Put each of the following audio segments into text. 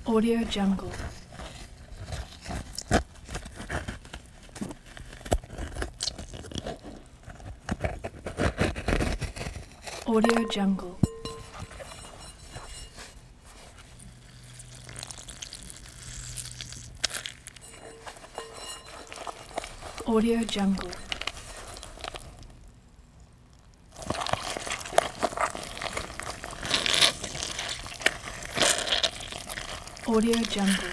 Audio Jungle. Audio Jungle. Audio Jungle. Audio Jungle.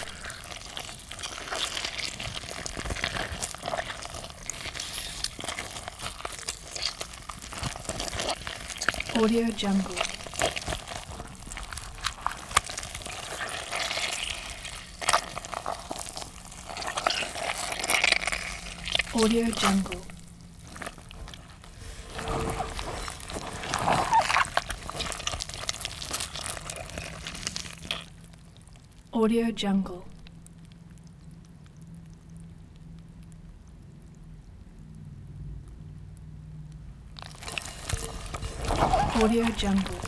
Audio Jungle. Audio Jungle. Audio Jungle. Audio Jungle.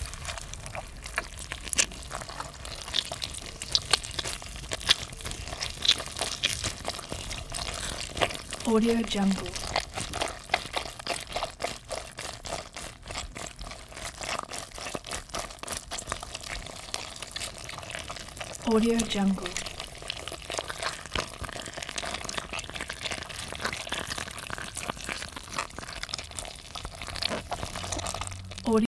Audio Jungle. Audio Jungle.